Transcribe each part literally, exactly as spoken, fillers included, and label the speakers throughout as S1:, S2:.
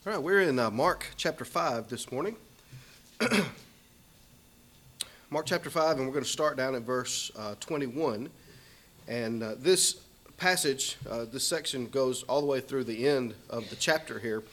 S1: All right, we're in uh, Mark chapter five this morning. Mark chapter five, and we're going to start down at verse uh, twenty-one. And uh, this passage, uh, this section goes all the way through the end of the chapter here.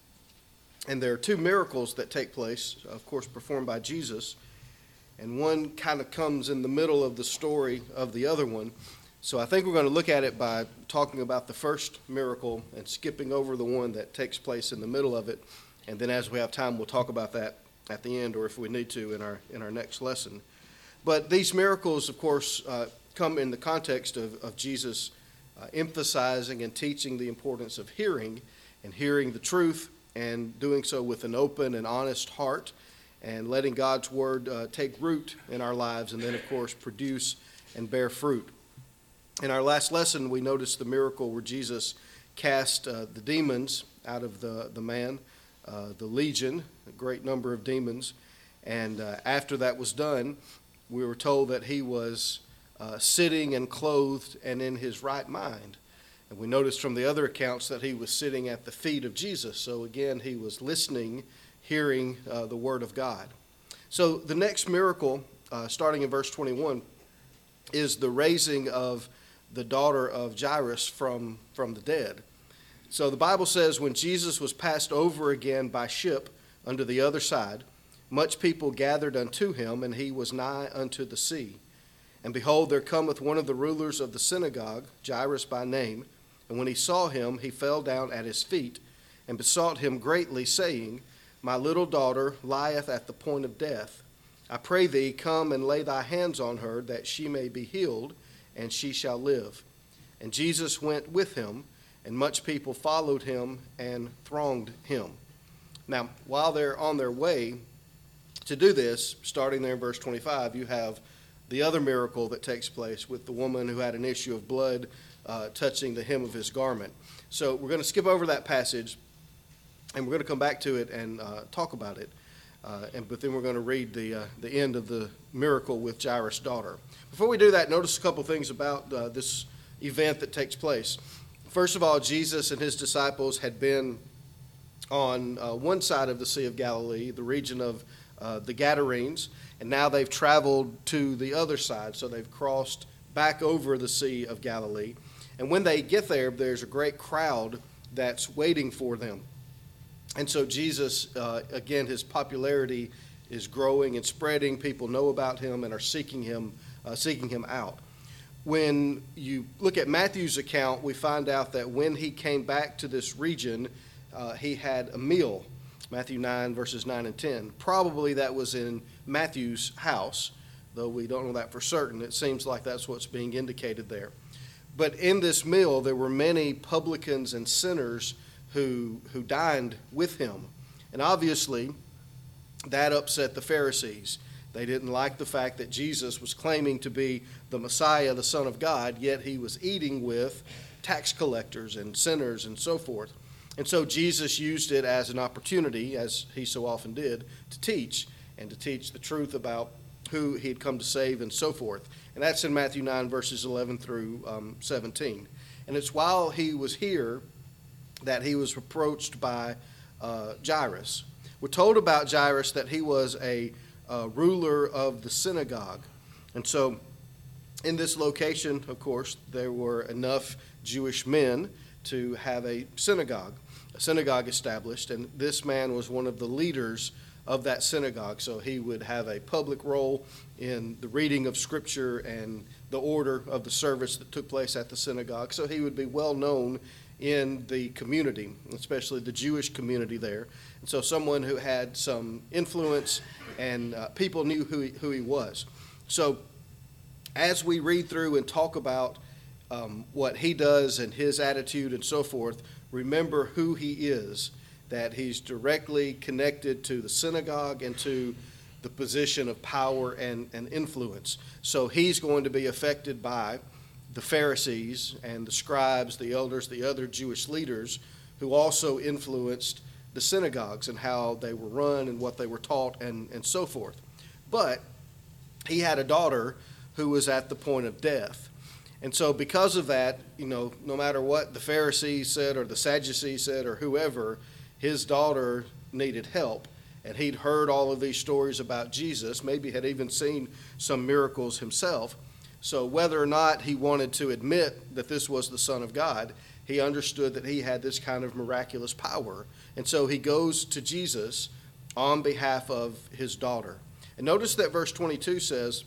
S1: And there are two miracles that take place, of course, performed by Jesus. And one kind of comes in the middle of the story of the other one. So I think we're going to look at it by talking about the first miracle and skipping over the one that takes place in the middle of it. And then as we have time, we'll talk about that at the end, or if we need to in our in our next lesson. But these miracles, of course, uh, come in the context of, of Jesus uh, emphasizing and teaching the importance of hearing and hearing the truth and doing so with an open and honest heart and letting God's word uh, take root in our lives and then, of course, produce and bear fruit. In our last lesson, we noticed the miracle where Jesus cast uh, the demons out of the, the man, uh, the legion, a great number of demons. And uh, after that was done, we were told that he was uh, sitting and clothed and in his right mind. And we noticed from the other accounts that he was sitting at the feet of Jesus. So again, he was listening, hearing uh, the word of God. So the next miracle, uh, starting in verse twenty-one, is the raising of the daughter of Jairus from, from the dead. So the Bible says, when Jesus was passed over again by ship unto the other side, much people gathered unto him, and he was nigh unto the sea. And behold, there cometh one of the rulers of the synagogue, Jairus by name, and when he saw him, he fell down at his feet, and besought him greatly, saying, My little daughter lieth at the point of death. I pray thee, come and lay thy hands on her, that she may be healed, and she shall live. And Jesus went with him, and much people followed him and thronged him. Now, while they're on their way to do this, starting there in verse twenty-five, you have the other miracle that takes place with the woman who had an issue of blood uh, touching the hem of his garment. So we're going to skip over that passage, and we're going to come back to it and uh, talk about it. Uh, and but then we're going to read the uh, the end of the miracle with Jairus' daughter. Before we do that, notice a couple things about uh, this event that takes place. First of all, Jesus and his disciples had been on uh, one side of the Sea of Galilee, the region of uh, the Gadarenes, and now they've traveled to the other side, so they've crossed back over the Sea of Galilee. And when they get there, there's a great crowd that's waiting for them. And so Jesus, uh, again, his popularity is growing and spreading. People know about him and are seeking him, uh, seeking him out. When you look at Matthew's account, we find out that when he came back to this region, uh, he had a meal. Matthew nine, verses nine and ten. Probably that was in Matthew's house, though we don't know that for certain. It seems like that's what's being indicated there. But in this meal, there were many publicans and sinners who who dined with him. And obviously, that upset the Pharisees. They didn't like the fact that Jesus was claiming to be the Messiah, the Son of God, yet he was eating with tax collectors and sinners and so forth. And so Jesus used it as an opportunity, as he so often did, to teach, and to teach the truth about who he had come to save and so forth. And that's in Matthew nine, verses eleven through um, seventeen. And it's while he was here that he was approached by uh, Jairus. We're told about Jairus that he was a, a ruler of the synagogue. And so in this location, of course, there were enough Jewish men to have a synagogue, a synagogue established. And this man was one of the leaders of that synagogue. So he would have a public role in the reading of Scripture and the order of the service that took place at the synagogue. So he would be well known in the community, especially the Jewish community there. And so someone who had some influence and uh, people knew who he, who he was. So as we read through and talk about um, what he does and his attitude and so forth, remember who he is, that he's directly connected to the synagogue and to the position of power and, and influence. So he's going to be affected by the Pharisees and the scribes, the elders, the other Jewish leaders who also influenced the synagogues and how they were run and what they were taught and, and so forth. But he had a daughter who was at the point of death. And so because of that, you know, no matter what the Pharisees said or the Sadducees said or whoever, his daughter needed help, and he'd heard all of these stories about Jesus, maybe had even seen some miracles himself. So whether or not he wanted to admit that this was the Son of God, he understood that he had this kind of miraculous power. And so he goes to Jesus on behalf of his daughter. And notice that verse twenty-two says,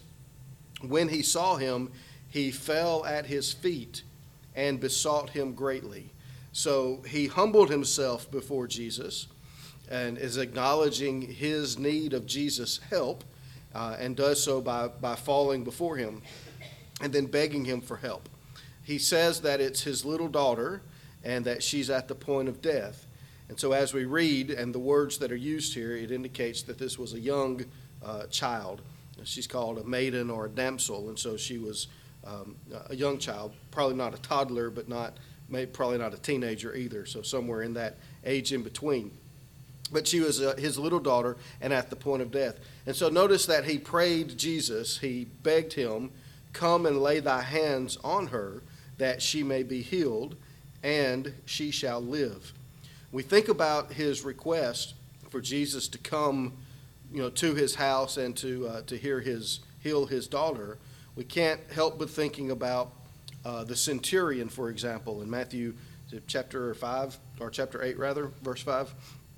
S1: when he saw him, he fell at his feet and besought him greatly. So he humbled himself before Jesus and is acknowledging his need of Jesus' help, uh, and does so by, by falling before him and then begging him for help. He says that it's his little daughter and that she's at the point of death. And so as we read, and the words that are used here, it indicates that this was a young uh, child. She's called a maiden or a damsel, and so she was um, a young child, probably not a toddler, but not maybe, probably not a teenager either, so somewhere in that age in between. But she was uh, his little daughter and at the point of death. And so notice that he prayed Jesus, he begged him, come and lay thy hands on her, that she may be healed, and she shall live. We think about his request for Jesus to come, you know, to his house and to uh, to hear his heal his daughter. We can't help but thinking about uh, the centurion, for example, in Matthew chapter five or chapter eight rather, verse five,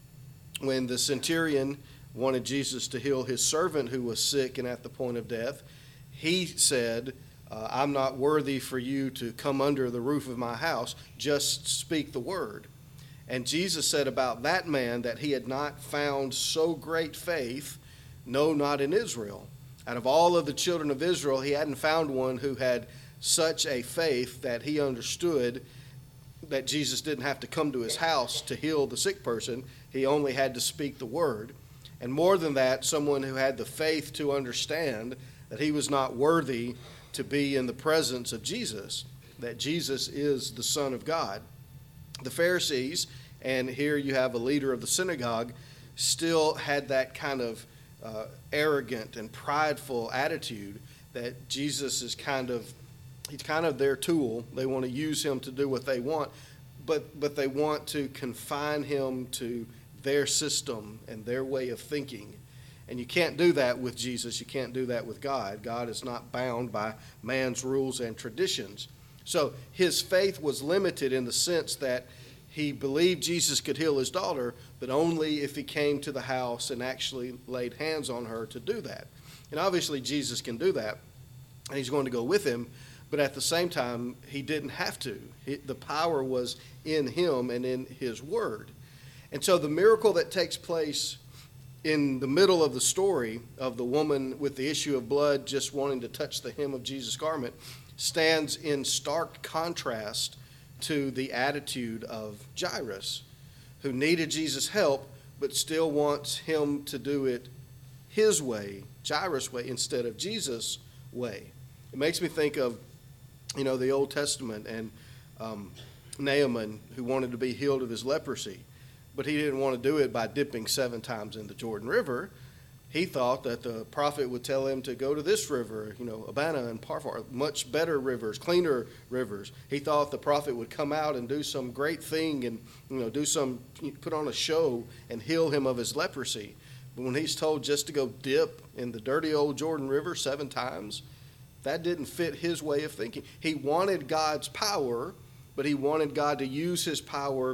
S1: when the centurion wanted Jesus to heal his servant who was sick and at the point of death. He said, uh, I'm not worthy for you to come under the roof of my house, just speak the word. And Jesus said about that man that he had not found so great faith, no, not in Israel. Out of all of the children of Israel, he hadn't found one who had such a faith that he understood that Jesus didn't have to come to his house to heal the sick person. He only had to speak the word. And more than that, someone who had the faith to understand that he was not worthy to be in the presence of Jesus, that Jesus is the Son of God. The Pharisees, and here you have a leader of the synagogue, still had that kind of uh, arrogant and prideful attitude that Jesus is kind of, he's kind of their tool. They want to use him to do what they want, but but they want to confine him to their system and their way of thinking. And you can't do that with Jesus. You can't do that with God. God is not bound by man's rules and traditions. So his faith was limited in the sense that he believed Jesus could heal his daughter, but only if he came to the house and actually laid hands on her to do that. And obviously Jesus can do that, and he's going to go with him, but at the same time, he didn't have to. He, the power was in him and in his word. And so the miracle that takes place in the middle of the story of the woman with the issue of blood just wanting to touch the hem of Jesus' garment stands in stark contrast to the attitude of Jairus, who needed Jesus' help but still wants him to do it his way, Jairus' way, instead of Jesus' way. It makes me think of, you know, the Old Testament and um, Naaman, who wanted to be healed of his leprosy. But he didn't want to do it by dipping seven times in the Jordan River. He thought that the prophet would tell him to go to this river, you know, Abana and Pharpar, much better rivers, cleaner rivers. He thought the prophet would come out and do some great thing and, you know, do some, put on a show and heal him of his leprosy. But when he's told just to go dip in the dirty old Jordan River seven times, that didn't fit his way of thinking. He wanted God's power, but he wanted God to use his power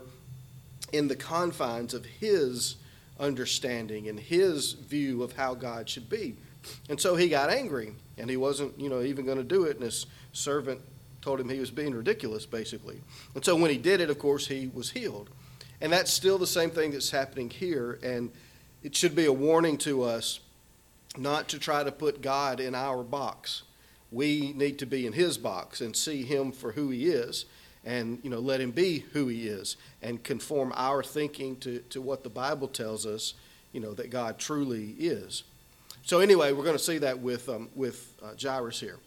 S1: in the confines of his understanding and his view of how God should be. And so he got angry, and he wasn't, you know, even going to do it, and his servant told him he was being ridiculous, basically. And so when he did it, of course, he was healed. And that's still the same thing that's happening here, and it should be a warning to us not to try to put God in our box. We need to be in his box and see him for who he is, and, you know, let him be who he is and conform our thinking to, to what the Bible tells us, you know, that God truly is. So anyway, we're going to see that with um, with uh, Jairus here.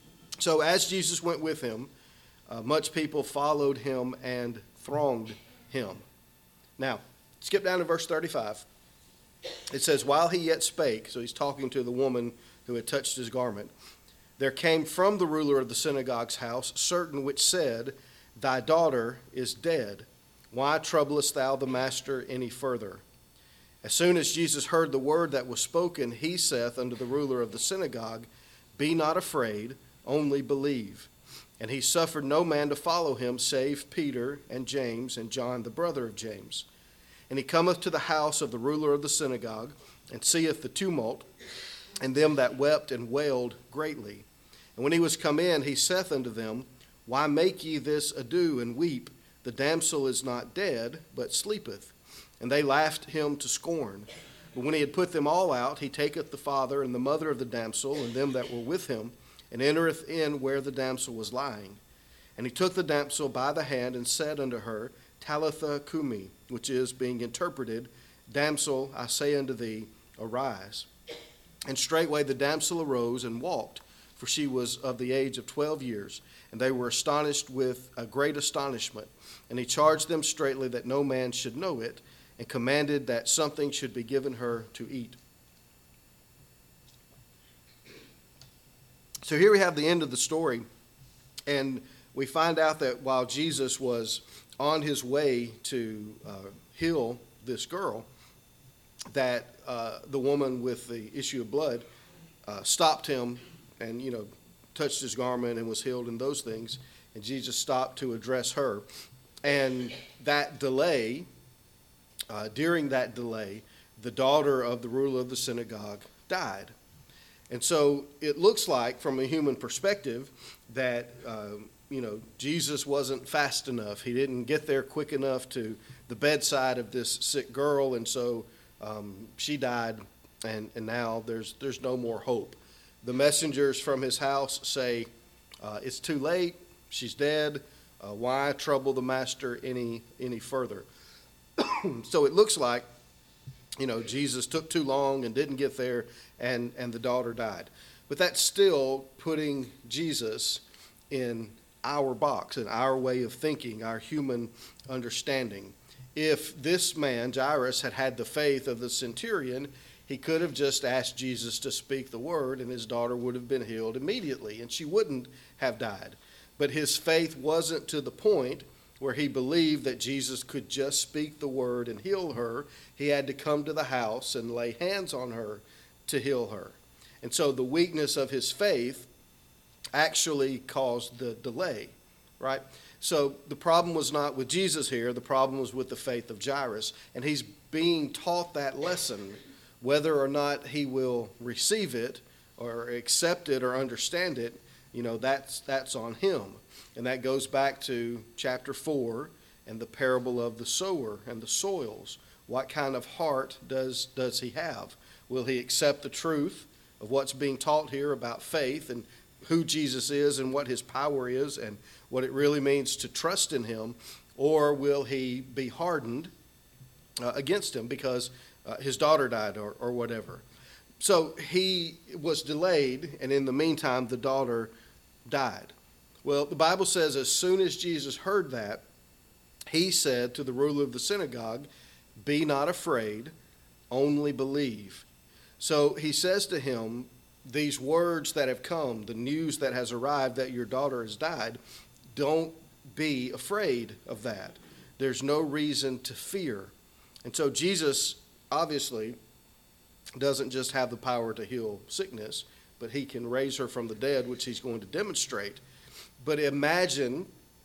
S1: So as Jesus went with him, uh, much people followed him and thronged him. Now, skip down to verse thirty-five. It says, while he yet spake, so he's talking to the woman who had touched his garment, there came from the ruler of the synagogue's house certain which said, thy daughter is dead. Why troublest thou the master any further? As soon as Jesus heard the word that was spoken, he saith unto the ruler of the synagogue, Be not afraid, only believe. And he suffered no man to follow him, save Peter and James and John the brother of James. And he cometh to the house of the ruler of the synagogue, and seeth the tumult, and them that wept and wailed greatly. And when he was come in, he saith unto them, Why make ye this ado and weep? The damsel is not dead, but sleepeth. And they laughed him to scorn. But when he had put them all out, he taketh the father and the mother of the damsel, and them that were with him, and entereth in where the damsel was lying. And he took the damsel by the hand, and said unto her, Talitha cumi, which is, being interpreted, Damsel, I say unto thee, arise. And straightway the damsel arose and walked, for she was of the age of twelve years. And they were astonished with a great astonishment. And he charged them straitly that no man should know it, and commanded that something should be given her to eat. So here we have the end of the story, and we find out that while Jesus was on his way to uh, heal this girl, that uh, the woman with the issue of blood uh, stopped him and, you know, touched his garment and was healed and those things, and Jesus stopped to address her. And that delay, uh, during that delay, the daughter of the ruler of the synagogue died. And so it looks like, from a human perspective, that, uh, you know, Jesus wasn't fast enough. He didn't get there quick enough to the bedside of this sick girl, and so um, she died, and, and now there's, there's no more hope. The messengers from his house say, uh, it's too late, she's dead, uh, why trouble the master any, any further? So it looks like, you know, Jesus took too long and didn't get there, and, and the daughter died. But that's still putting Jesus in our box, in our way of thinking, our human understanding. If this man, Jairus, had had the faith of the centurion, he could have just asked Jesus to speak the word, and his daughter would have been healed immediately, and she wouldn't have died. But his faith wasn't to the point where he believed that Jesus could just speak the word and heal her. He had to come to the house and lay hands on her to heal her. And so the weakness of his faith actually caused the delay, right? So the problem was not with Jesus here. The problem was with the faith of Jairus. And he's being taught that lesson. Whether or not he will receive it or accept it or understand it, you know, that's that's on him. And that goes back to chapter four and the parable of the sower and the soils. What kind of heart does, does he have? Will he accept the truth of what's being taught here about faith and who Jesus is and what his power is and what it really means to trust in him? Or will he be hardened uh, against him because uh, his daughter died or, or whatever? So he was delayed, and in the meantime, the daughter died. Well, the Bible says as soon as Jesus heard that, he said to the ruler of the synagogue, Be not afraid, only believe. So he says to him, these words that have come, the news that has arrived that your daughter has died, don't be afraid of that. There's no reason to fear. And so Jesus obviously doesn't just have the power to heal sickness, but he can raise her from the dead, which he's going to demonstrate. But imagine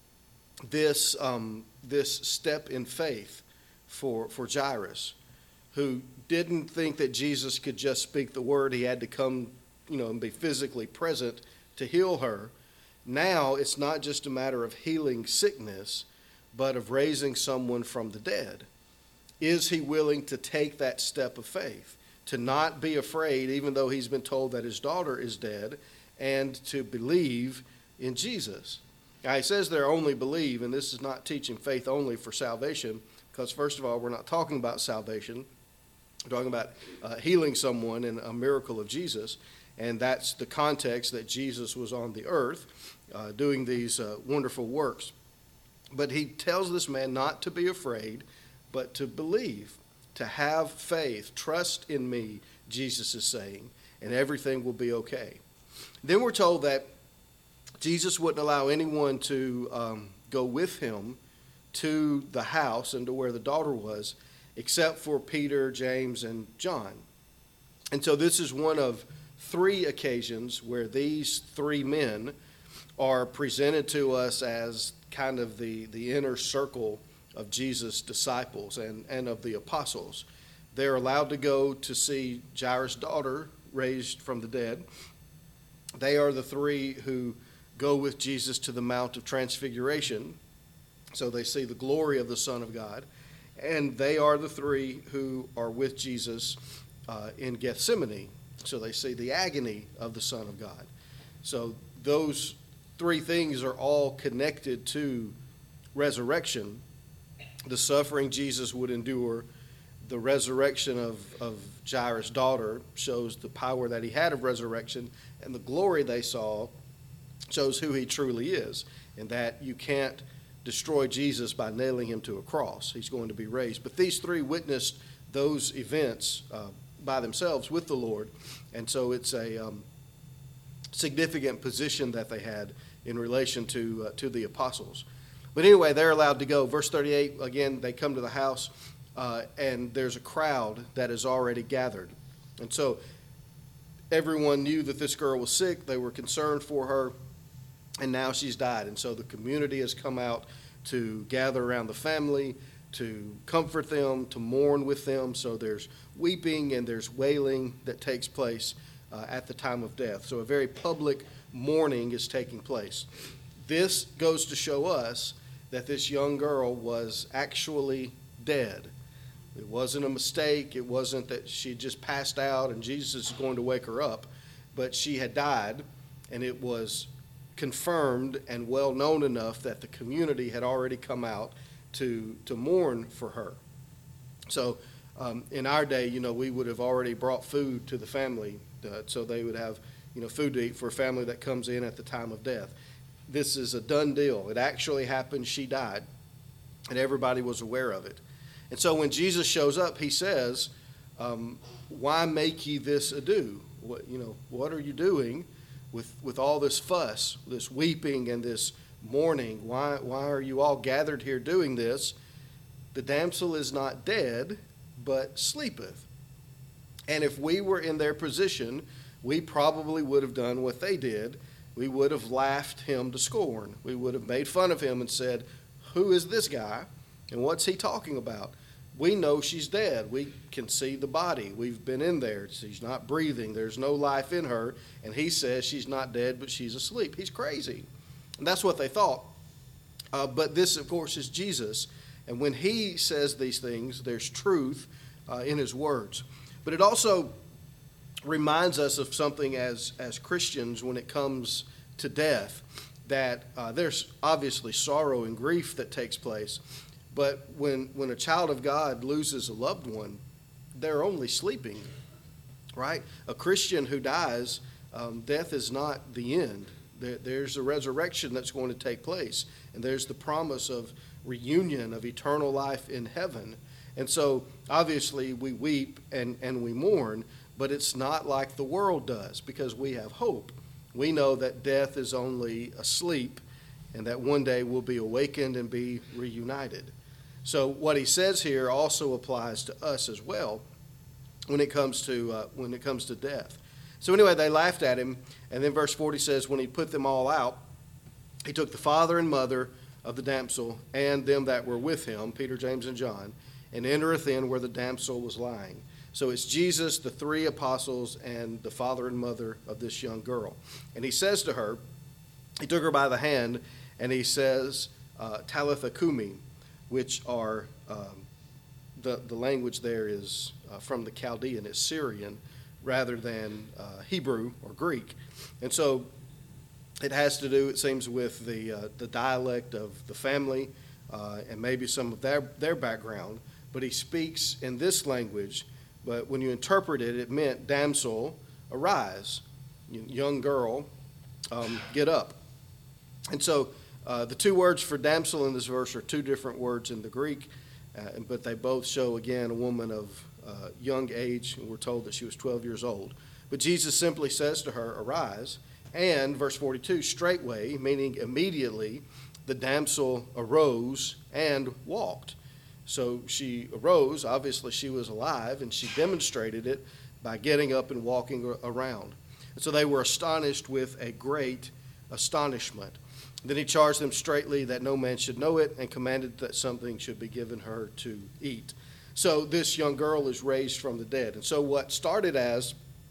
S1: this um, this step in faith for, for Jairus, who didn't think that Jesus could just speak the word. He had to come, you know, and be physically present to heal her. Now it's not just a matter of healing sickness, but of raising someone from the dead. Is he willing to take that step of faith, to not be afraid, even though he's been told that his daughter is dead, and to believe in Jesus? Now, he says there only believe, and this is not teaching faith only for salvation, because first of all, we're not talking about salvation. We're talking about uh, healing someone and a miracle of Jesus, and that's the context that Jesus was on the earth uh, doing these uh, wonderful works. But he tells this man not to be afraid, but to believe, to have faith. Trust in me, Jesus is saying, and everything will be okay. Then we're told that Jesus wouldn't allow anyone to um, go with him to the house and to where the daughter was, except for Peter, James, and John. And so this is one of three occasions where these three men are presented to us as kind of the, the inner circle of Jesus' disciples and, and of the apostles. They're allowed to go to see Jairus' daughter raised from the dead. They are the three who go with Jesus to the Mount of Transfiguration, so they see the glory of the Son of God. And they are the three who are with Jesus uh, in Gethsemane, so they see the agony of the Son of God. So those three things are all connected to resurrection. The suffering Jesus would endure, the resurrection of, of Jairus' daughter shows the power that he had of resurrection, and the glory they saw shows who he truly is, and that you can't destroy Jesus by nailing him to a cross. He's going to be raised. But these three witnessed those events uh, by themselves with the Lord, and so it's a um, significant position that they had in relation to uh, to the apostles. But anyway, they're allowed to go. Verse thirty-eight, again, they come to the house, uh, and there's a crowd that is already gathered. And so everyone knew that this girl was sick. They were concerned for her, and now she's died. And so the community has come out to gather around the family, to comfort them, to mourn with them. So there's weeping and there's wailing that takes place uh, at the time of death. So a very public mourning is taking place. This goes to show us that this young girl was actually dead. It wasn't a mistake. It wasn't that she just passed out and Jesus is going to wake her up. But she had died, and it was confirmed and well known enough that the community had already come out to, to mourn for her. So um, in our day, you know, we would have already brought food to the family uh, so they would have, you know, food to eat for a family that comes in at the time of death. This is a done deal. It actually happened. She died, and everybody was aware of it. And so when Jesus shows up, he says, um, why make ye this ado? What, you know, what are you doing with, with all this fuss, this weeping and this mourning? Why, why are you all gathered here doing this? The damsel is not dead, but sleepeth. And if we were in their position, we probably would have done what they did. We would have laughed him to scorn. We would have made fun of him and said, who is this guy? And what's he talking about? We know she's dead. We can see the body. We've been in there. She's not breathing. There's no life in her. And he says she's not dead, but she's asleep. He's crazy. And that's what they thought. Uh, but this, of course, is Jesus. And when he says these things, there's truth uh, in his words. But it also reminds us of something as, as Christians when it comes to death, that uh, there's obviously sorrow and grief that takes place. But when, when a child of God loses a loved one, they're only sleeping, right? A Christian who dies, um, death is not the end. There, there's a resurrection that's going to take place, and there's the promise of reunion, of eternal life in heaven. And so, obviously, we weep and, and we mourn, but it's not like the world does, because we have hope. We know that death is only a sleep, and that one day we'll be awakened and be reunited. So what he says here also applies to us as well when it comes to uh, when it comes to death. So anyway, they laughed at him, and then verse forty says, when he put them all out, he took the father and mother of the damsel and them that were with him, Peter, James, and John, and entereth in where the damsel was lying. So it's Jesus, the three apostles, and the father and mother of this young girl. And he says to her, he took her by the hand, and he says, uh, Talitha Kumi, which are, um, the, the language there is uh, from the Chaldean, it's Syrian, rather than uh, Hebrew or Greek. And so it has to do, it seems, with the, uh, the dialect of the family uh, and maybe some of their, their background. But he speaks in this language, but when you interpret it, it meant, damsel, arise, young girl, um, get up. And so uh, the two words for damsel in this verse are two different words in the Greek, uh, but they both show, again, a woman of uh, young age, and we're told that she was twelve years old. But Jesus simply says to her, arise, and verse forty-two, straightway, meaning immediately, the damsel arose and walked. So she arose, obviously she was alive, and she demonstrated it by getting up and walking around. And so they were astonished with a great astonishment. Then he charged them straitly that no man should know it, and commanded that something should be given her to eat. So this young girl is raised from the dead. And so what started as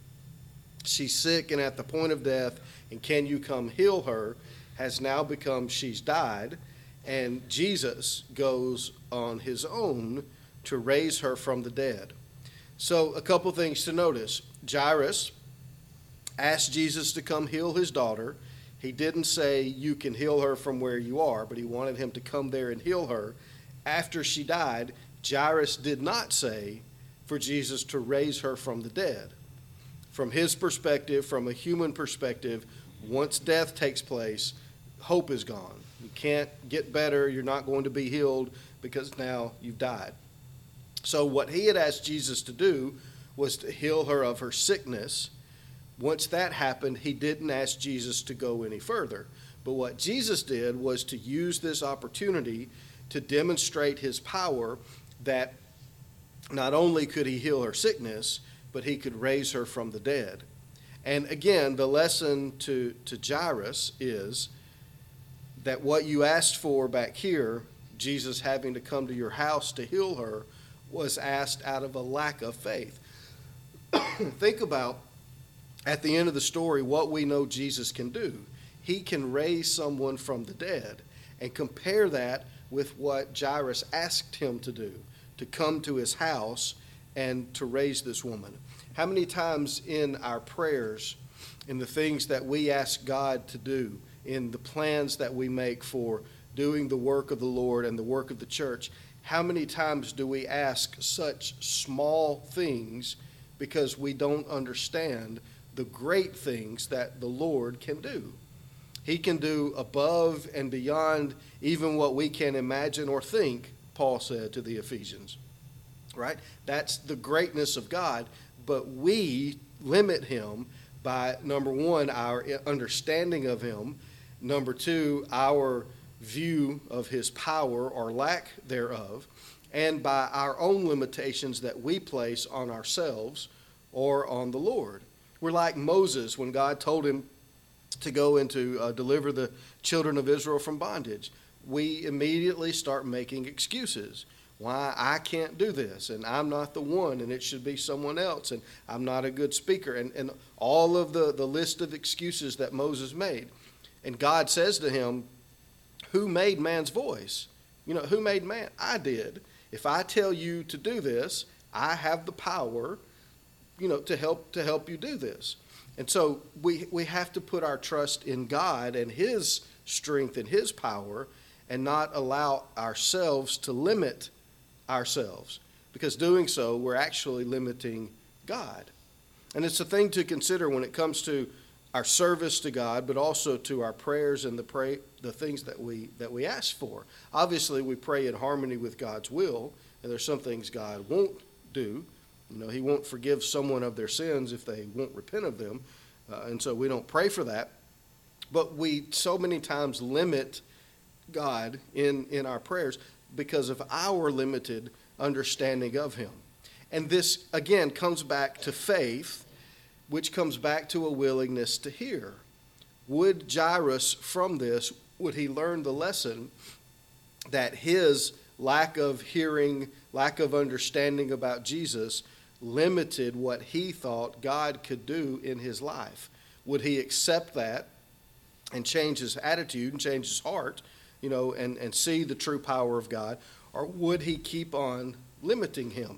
S1: she's sick and at the point of death, and can you come heal her, has now become she's died, and Jesus goes on his own to raise her from the dead. So a couple things to notice. Jairus asked Jesus to come heal his daughter. He didn't say you can heal her from where you are, but he wanted him to come there and heal her. After she died, Jairus did not say for Jesus to raise her from the dead. From his perspective, from a human perspective, once death takes place, hope is gone. You can't get better. You're not going to be healed because now you've died. So what he had asked Jesus to do was to heal her of her sickness. Once that happened, he didn't ask Jesus to go any further. But what Jesus did was to use this opportunity to demonstrate his power, that not only could he heal her sickness, but he could raise her from the dead. And again, the lesson to, to Jairus is that what you asked for back here, Jesus having to come to your house to heal her, was asked out of a lack of faith. Think about, at the end of the story, what we know Jesus can do. He can raise someone from the dead, and compare that with what Jairus asked him to do, to come to his house and to raise this woman. How many times in our prayers, in the things that we ask God to do, in the plans that we make for doing the work of the Lord and the work of the church, how many times do we ask such small things because we don't understand the great things that the Lord can do? He can do above and beyond even what we can imagine or think, Paul said to the Ephesians, right? That's the greatness of God, but we limit him by, number one, our understanding of him, number two, our view of his power or lack thereof, and by our own limitations that we place on ourselves or on the Lord. We're like Moses when God told him to go and to uh, deliver the children of Israel from bondage. We immediately start making excuses. Why I can't do this, and I'm not the one, and it should be someone else, and I'm not a good speaker, and, and all of the, the list of excuses that Moses made. And God says to him, who made man's voice? You know, who made man? I did. If I tell you to do this, I have the power, you know, to help to help you do this. And so we we have to put our trust in God and his strength and his power, and not allow ourselves to limit ourselves, because doing so, we're actually limiting God. And it's a thing to consider when it comes to our service to God, but also to our prayers and the pray the things that we that we ask for. Obviously, we pray in harmony with God's will, and there's some things God won't do. You know, he won't forgive someone of their sins if they won't repent of them, uh, and so we don't pray for that. But we so many times limit God in, in our prayers because of our limited understanding of him. And this, again, comes back to faith, which comes back to a willingness to hear. Would Jairus, from this, would he learn the lesson that his lack of hearing, lack of understanding about Jesus limited what he thought God could do in his life? Would he accept that and change his attitude and change his heart, you know, and, and see the true power of God? Or would he keep on limiting him?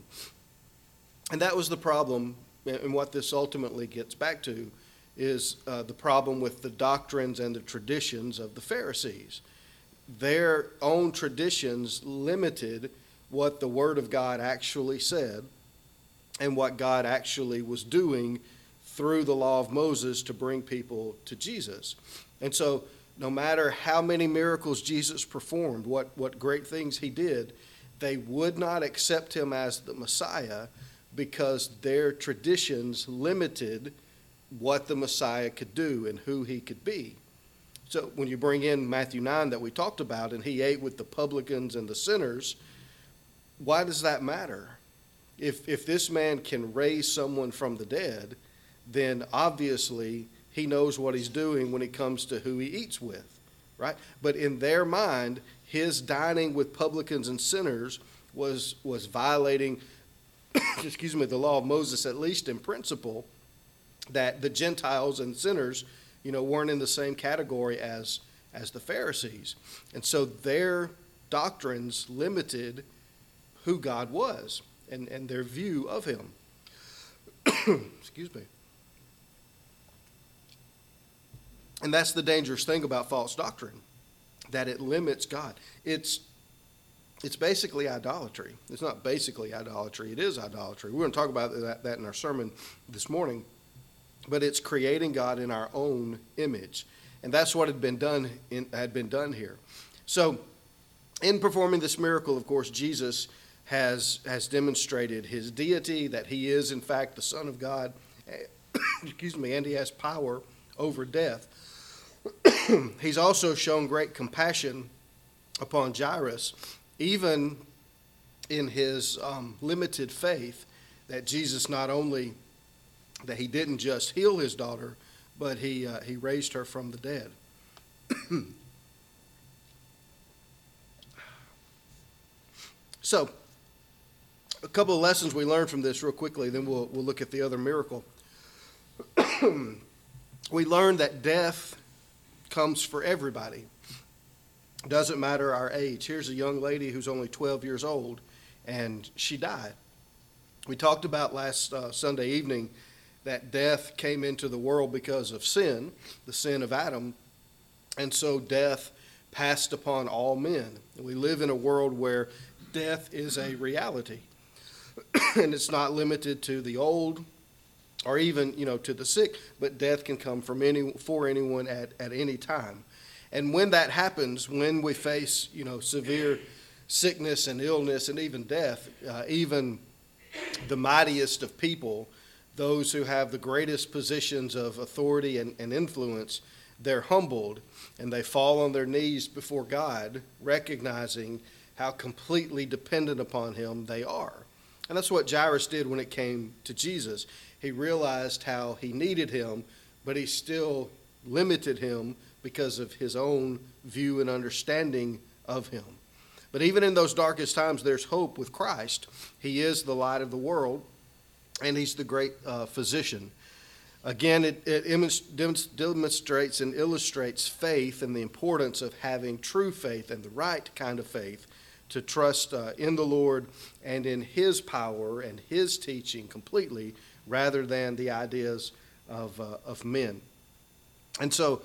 S1: And that was the problem, and what this ultimately gets back to is uh, the problem with the doctrines and the traditions of the Pharisees. Their own traditions limited what the Word of God actually said and what God actually was doing through the law of Moses to bring people to Jesus. And so no matter how many miracles Jesus performed, what, what great things he did, they would not accept him as the Messiah because their traditions limited what the Messiah could do and who he could be. So when you bring in Matthew nine that we talked about, and he ate with the publicans and the sinners, why does that matter? If if this man can raise someone from the dead, then obviously he knows what he's doing when it comes to who he eats with, right? But in their mind, his dining with publicans and sinners was was violating, excuse me, the law of Moses, at least in principle, that the Gentiles and sinners, you know, weren't in the same category as as the Pharisees. And so their doctrines limited who God was and, and their view of him. Excuse me. And that's the dangerous thing about false doctrine, that it limits God. It's it's basically idolatry. It's not basically idolatry. It is idolatry. We're going to talk about that, that in our sermon this morning. But it's creating God in our own image. And that's what had been done in, had been done here. So in performing this miracle, of course, Jesus has has demonstrated his deity, that he is, in fact, the Son of God. Excuse me, and he has power over death. He's also shown great compassion upon Jairus, even in his um, limited faith, that Jesus not only, that he didn't just heal his daughter, but he uh, he raised her from the dead. So, a couple of lessons we learned from this real quickly, then we'll we'll look at the other miracle. We learned that death comes for everybody. Doesn't matter our age. Here's a young lady who's only twelve years old, and she died. We talked about last uh, Sunday evening that death came into the world because of sin, the sin of Adam, and so death passed upon all men. We live in a world where death is a reality, and it's not limited to the old or even, you know, to the sick, but death can come from any for anyone at, at any time. And when that happens, when we face, you know, severe sickness and illness and even death, uh, even the mightiest of people, those who have the greatest positions of authority and, and influence, they're humbled and they fall on their knees before God, recognizing how completely dependent upon him they are. And that's what Jairus did when it came to Jesus. He realized how he needed him, but he still limited him because of his own view and understanding of him. But even in those darkest times, there's hope with Christ. He is the light of the world, and he's the great uh, physician. Again, it, it demonstrates and illustrates faith and the importance of having true faith and the right kind of faith to trust uh, in the Lord and in his power and his teaching completely, rather than the ideas of, uh, of men. And so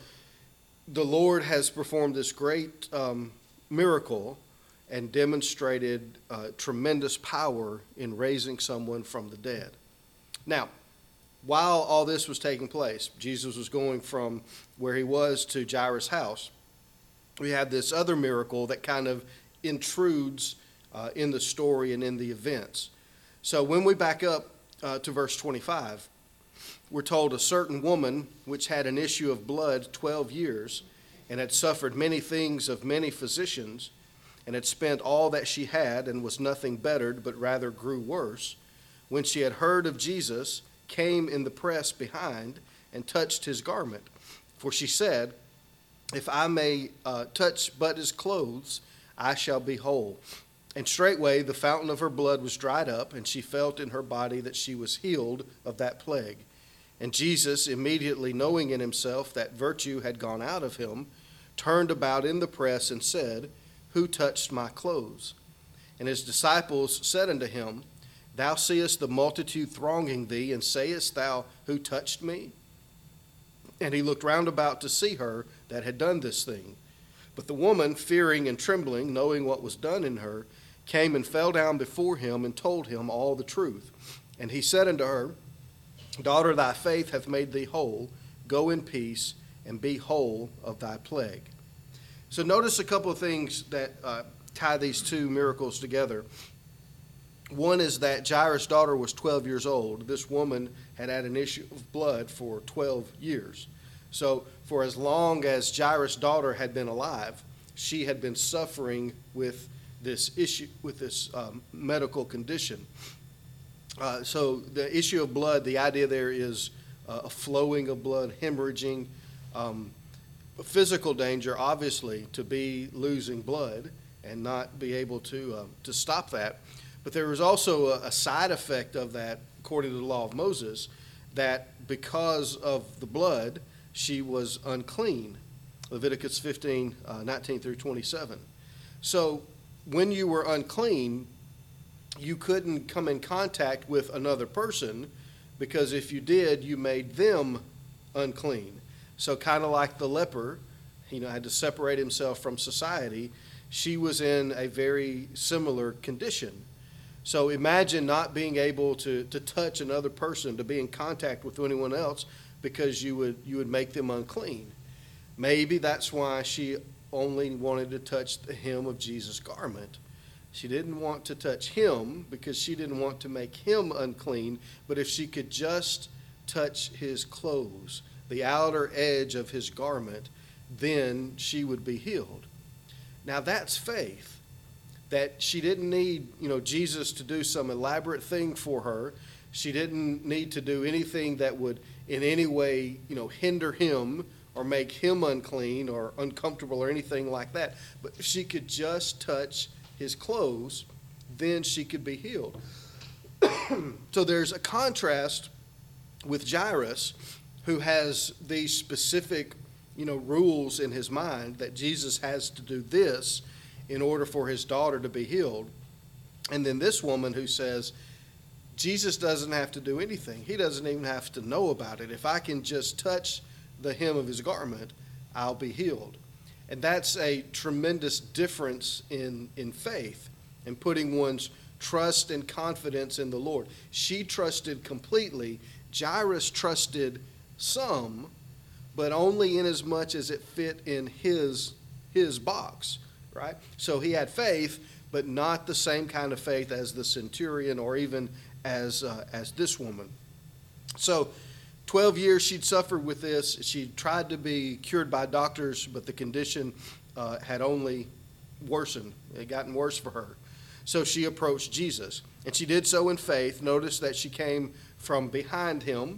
S1: the Lord has performed this great um, miracle and demonstrated uh, tremendous power in raising someone from the dead. Now, while all this was taking place, Jesus was going from where he was to Jairus' house. We had this other miracle that kind of intrudes uh, in the story and in the events. So when we back up uh, to verse twenty-five, we're told a certain woman which had an issue of blood twelve years and had suffered many things of many physicians and had spent all that she had and was nothing bettered, but rather grew worse, when she had heard of Jesus, came in the press behind and touched his garment. For she said, if I may uh, touch but his clothes, I shall be whole. And straightway the fountain of her blood was dried up, and she felt in her body that she was healed of that plague. And Jesus, immediately knowing in himself that virtue had gone out of him, turned about in the press and said, who touched my clothes? And his disciples said unto him, thou seest the multitude thronging thee, and sayest thou, who touched me? And he looked round about to see her that had done this thing. But the woman, fearing and trembling, knowing what was done in her, came and fell down before him and told him all the truth. And he said unto her, daughter, thy faith hath made thee whole. Go in peace and be whole of thy plague. So notice a couple of things that uh, tie these two miracles together. One is that Jairus' daughter was twelve years old. This woman had had an issue of blood for twelve years. So for as long as Jairus' daughter had been alive, she had been suffering with this issue, with this um, medical condition. Uh, so the issue of blood, the idea there is uh, a flowing of blood, hemorrhaging, um, physical danger, obviously, to be losing blood and not be able to uh, to stop that. But there was also a, a side effect of that, according to the law of Moses, that because of the blood, she was unclean. Leviticus fifteen, uh, nineteen through twenty-seven. So when you were unclean, you couldn't come in contact with another person, because if you did, you made them unclean. So kind of like the leper, you know, had to separate himself from society. She was in a very similar condition. So imagine not being able to, to touch another person, to be in contact with anyone else, because you would you would make them unclean. Maybe that's why she only wanted to touch the hem of Jesus' garment. She didn't want to touch him because she didn't want to make him unclean, but if she could just touch his clothes, the outer edge of his garment, then she would be healed. Now that's faith. That she didn't need, you know, Jesus to do some elaborate thing for her. She didn't need to do anything that would in any way, you know, hinder him or make him unclean or uncomfortable or anything like that. But if she could just touch his clothes, then she could be healed. So there's a contrast with Jairus, who has these specific, you know, rules in his mind that Jesus has to do this in order for his daughter to be healed. And then this woman who says, Jesus doesn't have to do anything. He doesn't even have to know about it. If I can just touch the hem of his garment, I'll be healed. And that's a tremendous difference in, in faith and putting one's trust and confidence in the Lord. She trusted completely. Jairus trusted some, but only in as much as it fit in his, his box, right? So he had faith, but not the same kind of faith as the centurion or even as uh, as this woman. So twelve years she'd suffered with this. She tried to be cured by doctors, but the condition uh, had only worsened. It had gotten worse for her. So she approached Jesus, and she did so in faith. Notice that she came from behind him.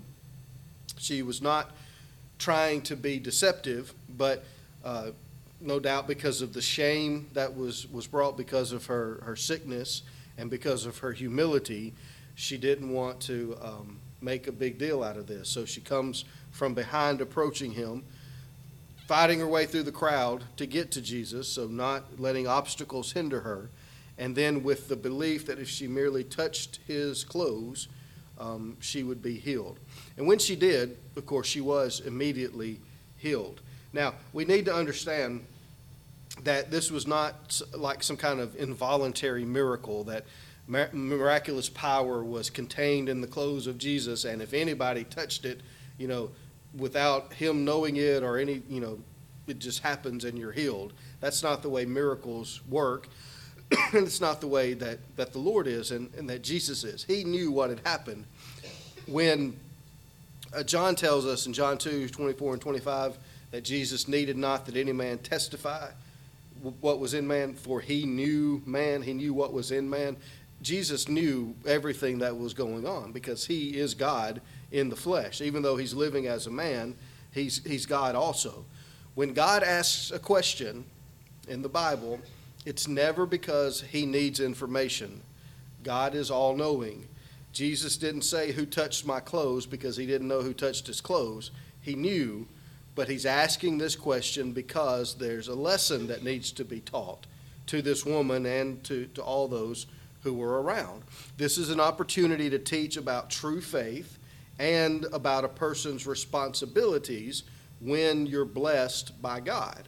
S1: She was not trying to be deceptive, but uh, no doubt because of the shame that was, was brought because of her, her sickness and because of her humility, she didn't want to um, make a big deal out of this. So she comes from behind, approaching him, fighting her way through the crowd to get to Jesus, so not letting obstacles hinder her, and then with the belief that if she merely touched his clothes, um, she would be healed. And when she did, of course, she was immediately healed. Now, we need to understand that this was not like some kind of involuntary miracle, that miraculous power was contained in the clothes of Jesus, and if anybody touched it, you know, without him knowing it or any, you know, it just happens and you're healed. That's not the way miracles work. And it's not the way that, that the Lord is and, and that Jesus is. He knew what had happened. When uh, John tells us in John two, twenty-four and twenty-five, that Jesus needed not that any man testify what was in man, for he knew man, he knew what was in man. Jesus knew everything that was going on because he is God in the flesh. Even though he's living as a man, he's, he's God also. When God asks a question in the Bible, it's never because he needs information. God is all-knowing. Jesus didn't say, who touched my clothes, because he didn't know who touched his clothes. He knew, but he's asking this question because there's a lesson that needs to be taught to this woman and to, to all those who were around. This is an opportunity to teach about true faith and about a person's responsibilities when you're blessed by God.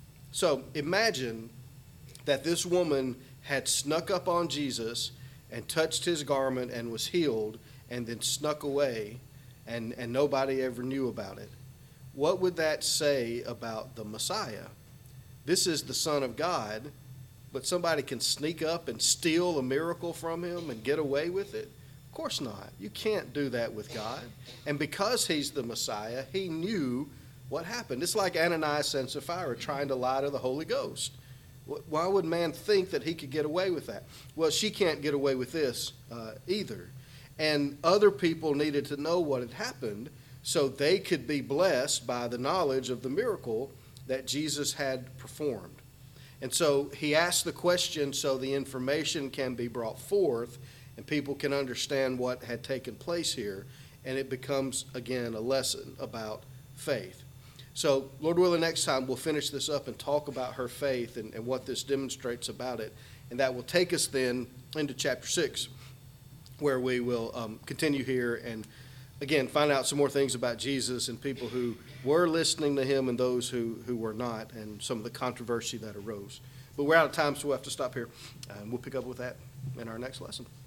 S1: So imagine that this woman had snuck up on Jesus and touched his garment and was healed and then snuck away and, and nobody ever knew about it. What would that say about the Messiah? This is the Son of God, but somebody can sneak up and steal a miracle from him and get away with it? Of course not. You can't do that with God. And because he's the Messiah, he knew what happened? It's like Ananias and Sapphira trying to lie to the Holy Ghost. Why would man think that he could get away with that? Well, she can't get away with this uh, either. And other people needed to know what had happened so they could be blessed by the knowledge of the miracle that Jesus had performed. And so he asked the question so the information can be brought forth and people can understand what had taken place here. And it becomes, again, a lesson about faith. So, Lord willing, next time we'll finish this up and talk about her faith and, and what this demonstrates about it. And that will take us then into chapter six, where we will um, continue here and, again, find out some more things about Jesus and people who were listening to him and those who, who were not, and some of the controversy that arose. But we're out of time, so we'll have to stop here. And we'll pick up with that in our next lesson.